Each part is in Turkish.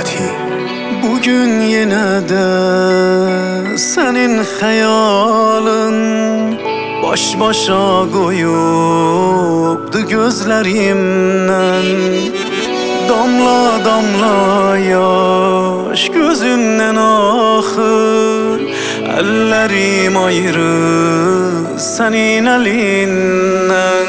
Fatih. Bugün yine de senin hayalın baş başa koyupdu gözlerimden. Damla damla yaş gözümden ahır, ellerim ayrı senin elinden.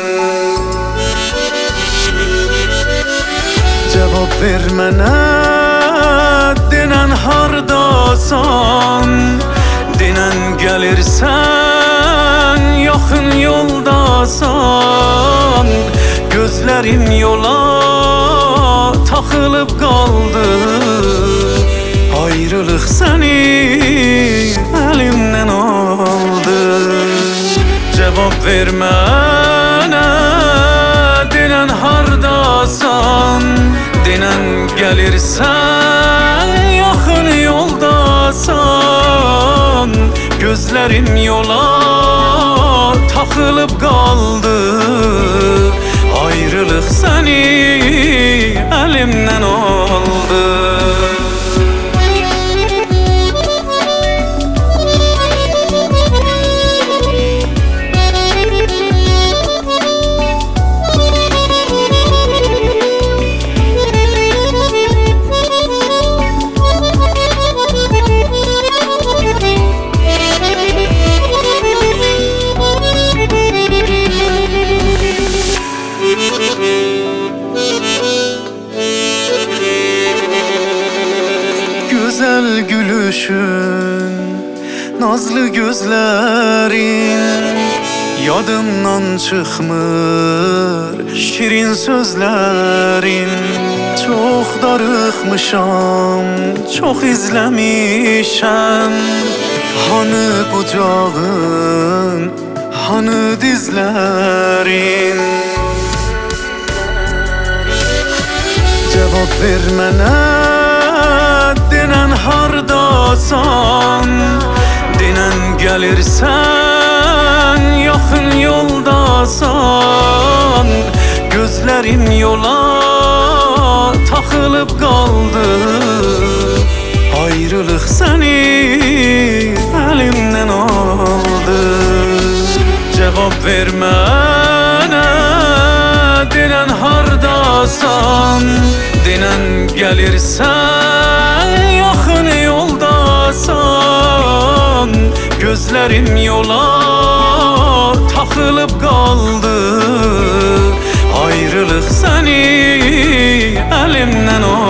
Cevap vermene denen hardasan, denen gelirsen yakın yoldasan. Gözlerim yola takılıp kaldı, ayrılık seni elimden aldı. Cevap vermene denen hardasan, denen gelirsen yakın yoldasan. Gözlerim yola takılıp kaldı, ayrılık seni elimden aldı. Güzel gülüşün, nazlı gözlerin, yadımdan çıkmır şirin sözlerin. Çok darıkmışam, çok izlemişem. Hani kucağın, hani dizlerin. Cevap vermene denen hardasan, denen gelirsen yakın yoldasan. Gözlerim yola takılıp kaldı, ayrılık seni elimden aldı. Cevap vermene denen hardasan, denen gelirsen yakın yoldasan. Gözlerim yola takılıp kaldı, ayrılık seni elimden aldı.